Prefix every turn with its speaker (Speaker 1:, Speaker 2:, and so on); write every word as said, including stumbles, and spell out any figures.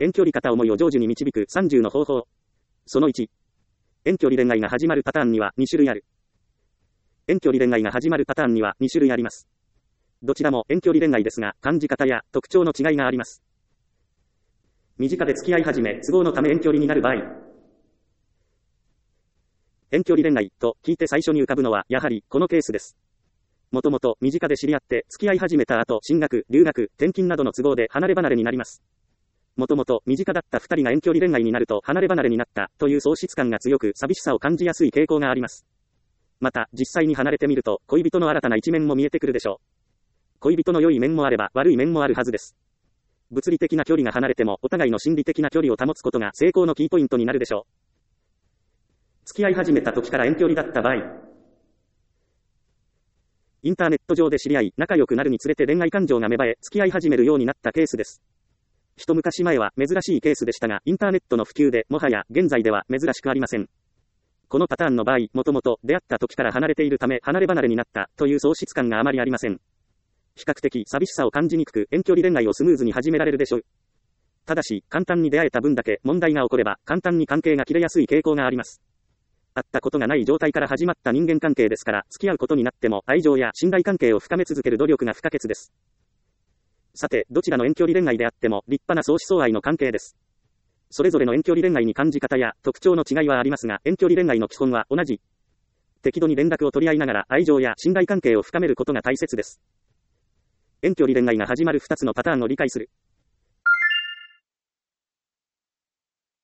Speaker 1: 遠距離片思いを成就に導くさんじゅうの方法。そのいち。遠距離恋愛が始まるパターンにはに種類ある。遠距離恋愛が始まるパターンにはに種類あります。どちらも遠距離恋愛ですが、感じ方や特徴の違いがあります。身近で付き合い始め、都合のため遠距離になる場合。遠距離恋愛と聞いて最初に浮かぶのは、やはりこのケースです。もともと身近で知り合って付き合い始めた後、進学、留学、転勤などの都合で離れ離れになります。もともと身近だった二人が遠距離恋愛になると離れ離れになったという喪失感が強く寂しさを感じやすい傾向があります。また、実際に離れてみると恋人の新たな一面も見えてくるでしょう。恋人の良い面もあれば悪い面もあるはずです。物理的な距離が離れてもお互いの心理的な距離を保つことが成功のキーポイントになるでしょう。付き合い始めた時から遠距離だった場合。インターネット上で知り合い、仲良くなるにつれて恋愛感情が芽生え、付き合い始めるようになったケースです。一昔前は珍しいケースでしたが、インターネットの普及でもはや現在では珍しくありません。このパターンの場合、もともと出会った時から離れているため離れ離れになったという喪失感があまりありません。比較的寂しさを感じにくく遠距離恋愛をスムーズに始められるでしょう。ただし、簡単に出会えた分だけ問題が起これば簡単に関係が切れやすい傾向があります。会ったことがない状態から始まった人間関係ですから、付き合うことになっても愛情や信頼関係を深め続ける努力が不可欠です。さて、どちらの遠距離恋愛であっても立派な相思相愛の関係です。それぞれの遠距離恋愛に感じ方や特徴の違いはありますが、遠距離恋愛の基本は同じ。適度に連絡を取り合いながら愛情や信頼関係を深めることが大切です。遠距離恋愛が始まるふたつのパターンを理解する。